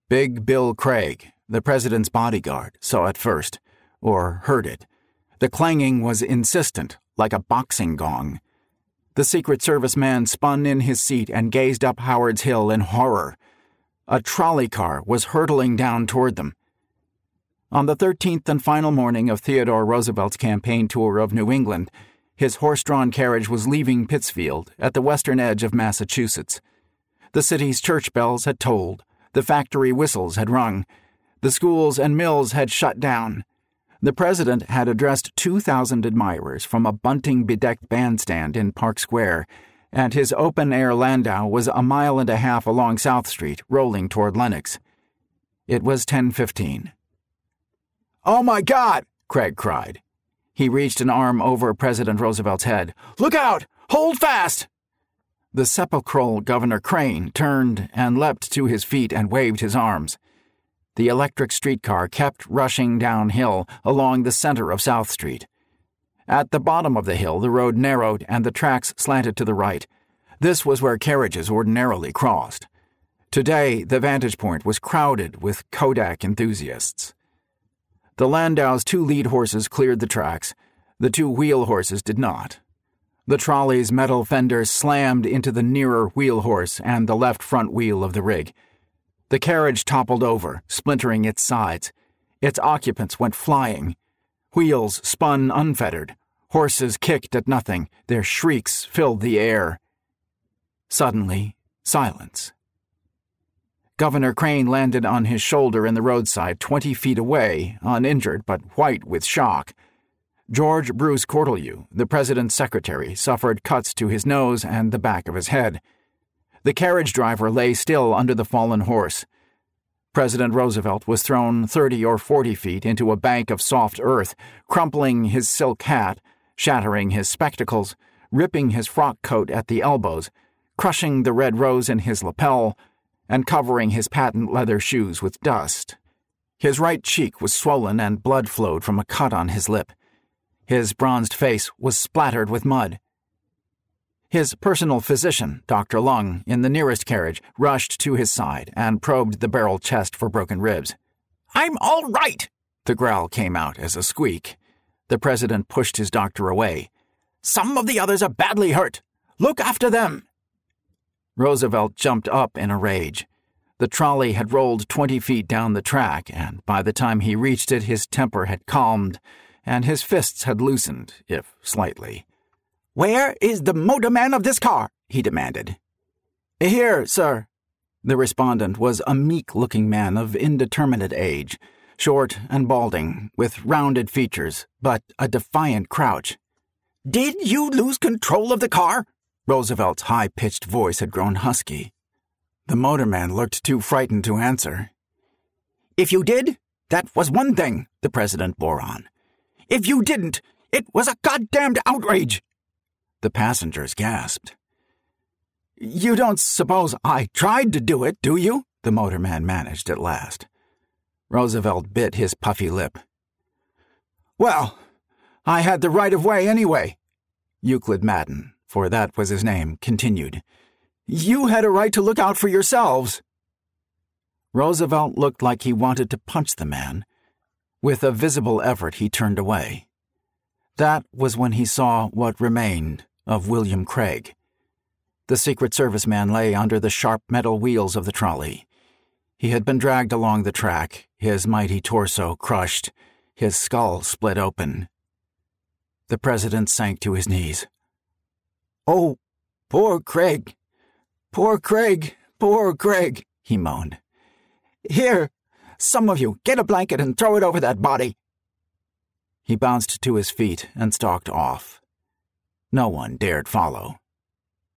Big Bill Craig, the president's bodyguard, saw it first, or heard it. The clanging was insistent, like a boxing gong. The Secret Service man spun in his seat and gazed up Howard's Hill in horror. A trolley car was hurtling down toward them. On the 13th and final morning of Theodore Roosevelt's campaign tour of New England, his horse-drawn carriage was leaving Pittsfield at the western edge of Massachusetts. The city's church bells had tolled, the factory whistles had rung, the schools and mills had shut down. The president had addressed 2,000 admirers from a bunting-bedecked bandstand in Park Square, and his open-air landau was a mile and a half along South Street, rolling toward Lenox. It was 10:15. "Oh, my God!" Craig cried. He reached an arm over President Roosevelt's head. "Look out! Hold fast!" The sepulchral Governor Crane turned and leapt to his feet and waved his arms. The electric streetcar kept rushing downhill along the center of South Street. At the bottom of the hill, the road narrowed and the tracks slanted to the right. This was where carriages ordinarily crossed. Today, the vantage point was crowded with Kodak enthusiasts. The landau's 2 lead horses cleared the tracks. The 2 wheel horses did not. The trolley's metal fenders slammed into the nearer wheel horse and the left front wheel of the rig. The carriage toppled over, splintering its sides. Its occupants went flying. Wheels spun unfettered. Horses kicked at nothing. Their shrieks filled the air. Suddenly, silence. Governor Crane landed on his shoulder in the roadside 20 feet away, uninjured but white with shock. George Bruce Cortelyou, the president's secretary, suffered cuts to his nose and the back of his head. The carriage driver lay still under the fallen horse. President Roosevelt was thrown 30 or 40 feet into a bank of soft earth, crumpling his silk hat, shattering his spectacles, ripping his frock coat at the elbows, crushing the red rose in his lapel, and covering his patent leather shoes with dust. His right cheek was swollen and blood flowed from a cut on his lip. His bronzed face was splattered with mud. His personal physician, Dr. Lung, in the nearest carriage, rushed to his side and probed the barrel chest for broken ribs. "I'm all right!" The growl came out as a squeak. The president pushed his doctor away. "Some of the others are badly hurt. Look after them!" Roosevelt jumped up in a rage. The trolley had rolled 20 feet down the track, and by the time he reached it, his temper had calmed, and his fists had loosened, if slightly. "Where is the motorman of this car?" he demanded. "Here, sir." The respondent was a meek-looking man of indeterminate age, short and balding, with rounded features, but a defiant crouch. "Did you lose control of the car?" Roosevelt's high-pitched voice had grown husky. The motorman looked too frightened to answer. "If you did, that was one thing," the president bore on. "If you didn't, it was a goddamned outrage." The passengers gasped. "You don't suppose I tried to do it, do you?" the motorman managed at last. Roosevelt bit his puffy lip. "Well, I had the right of way anyway," Euclid Madden, for that was his name, continued. "You had a right to look out for yourselves." Roosevelt looked like he wanted to punch the man. With a visible effort, he turned away. That was when he saw what remained of William Craig. The Secret Service man lay under the sharp metal wheels of the trolley. He had been dragged along the track, his mighty torso crushed, his skull split open. The president sank to his knees. "Oh, poor Craig! Poor Craig! Poor Craig!" he moaned. "Here, some of you, get a blanket and throw it over that body." He bounced to his feet and stalked off. No one dared follow.